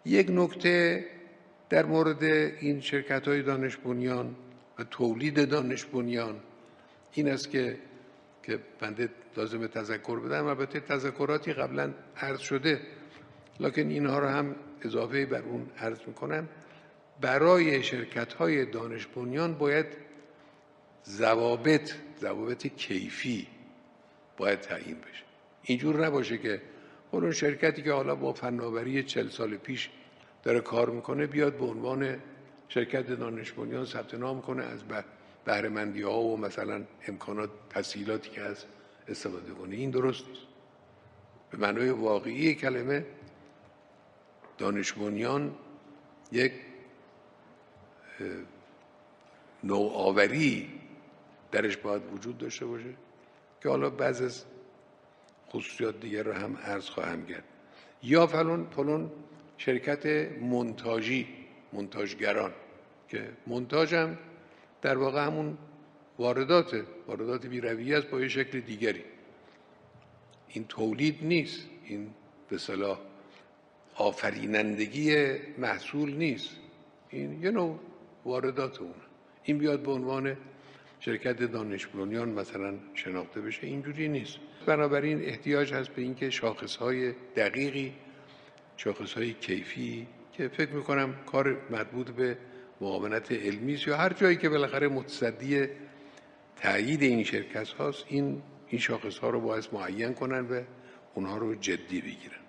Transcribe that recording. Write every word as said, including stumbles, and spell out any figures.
یک نکته در مورد این شرکت‌های دانش بنیان و تولید دانش بنیان این است که که بنده لازم تذکر بدم. البته تذکراتی قبلا عرض شده، لکن اینها رو هم اضافه بر اون عرض میکنم. برای شرکت‌های دانش بنیان باید ضوابط ضوابط کیفی باید تعیین بشه. اینجور نباشه که اون شرکتی که حالا با فناوری چهل سال پیش داره کار میکنه بیاد به عنوان شرکت دانش بنیان ثبت نام کنه، از بهره‌مندی ها و مثلا امکانات تسهیلاتی که هست استفاده کنه. این درست نیست. به معنای واقعی کلمه دانش بنیان یک نوآوری درش باید وجود داشته باشه که حالا بعض از خصوصیات دیگر رو هم عرض خواهم کرد. یا فلان فلان شرکت منتاجی، منتاجگران، که منتاج هم در واقع همون واردات واردات بی‌رویه است با یه شکل دیگری. این تولید نیست، این به اصطلاح آفرینندگی محصول نیست، این یه نوع واردات اونه. این بیاد به عنوان شرکت دانش بنیان مثلا شناخته بشه، اینجوری نیست. بنابراین احتیاج هست به اینکه شاخصهای دقیقی، شاخصهای کیفی که فکر میکنم کار مربوط به معاونت علمی است یا هر جایی که بالاخره متصدی تایید این شرکت هاست، این این شاخص ها رو باید معین کنن و اونها رو جدی بگیرن.